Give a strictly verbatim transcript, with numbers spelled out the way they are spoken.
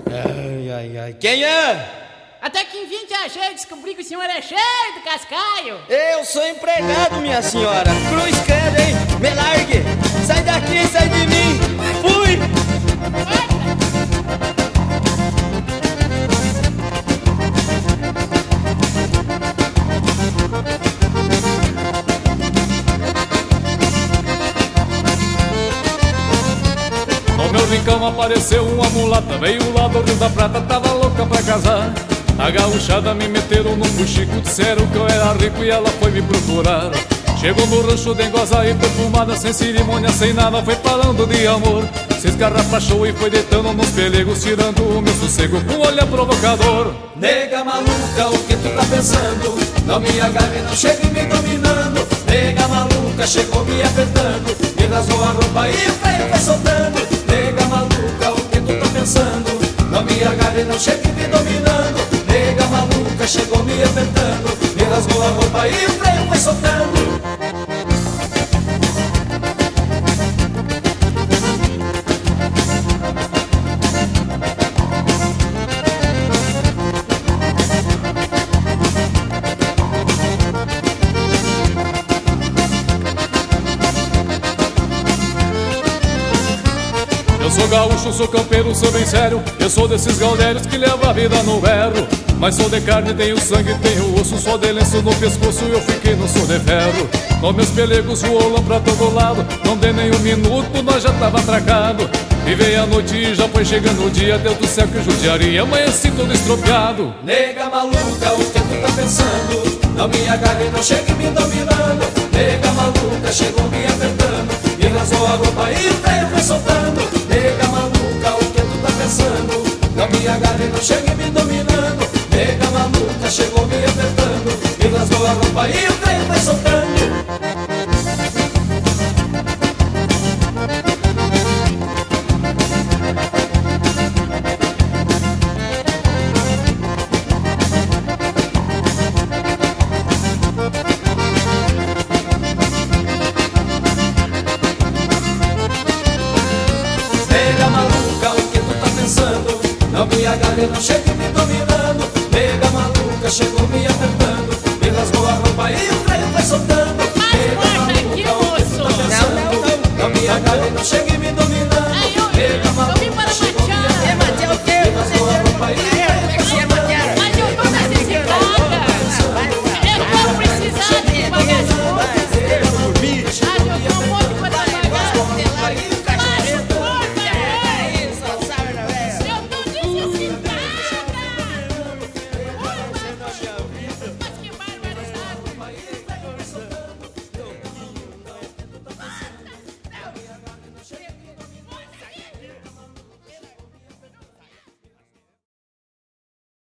Ai, ai, ai. Quem é? Até que enfim te achei, descobri que o senhor é cheio do cascaio. Eu sou empregado, minha senhora. Cruz credo, hein? Me largue. Sai daqui, sai de mim. Fui. No meu rincão apareceu uma mulata, veio lá do Rio da Prata, tava louca pra casar. A gauchada me meteram num fuxico, disseram que eu era rico e ela foi me procurar. Chegou no rancho dengosa e perfumada, sem cerimônia, sem nada, foi falando de amor. Se esgarrapachou e foi deitando nos pelegos, tirando o meu sossego com um olhar provocador. Nega maluca, o que tu tá pensando? Não me agarre, não chegue me dominando. Nega maluca, chegou me apertando, me rasgou a roupa e o freio foi soltando. Nega maluca, o que tu tá pensando? Não me agarre, não chegue me dominando. Nega maluca, chegou me apertando, me rasgou a roupa e o freio foi soltando. Eu sou gaúcho, sou campeiro, sou bem sério. Eu sou desses gaudérios que levam a vida no berro. Mas sou de carne, tenho sangue, tenho osso. Sou de lenço no pescoço e eu fiquei, não sou de ferro. Com meus pelegos voam pra todo lado. Não dei nem um minuto, nós já tava atracado. E veio a noite e já foi chegando o dia. Deus do céu que judiaria, amanheci todo estropiado. Nega maluca, o que tu tá pensando? Não me agarre, não chegue me dominando. Nega maluca, chegou me apertando, me rasgou a roupa e o freio foi soltando. Nega maluca, o que tu tá pensando? Não me agarre, não chegue me dominando. Nega maluca, chegou me apertando, me rasgou a roupa e o freio foi soltando. Não me agarre, não chegue me dominando. Nega maluca, chegou me apertando,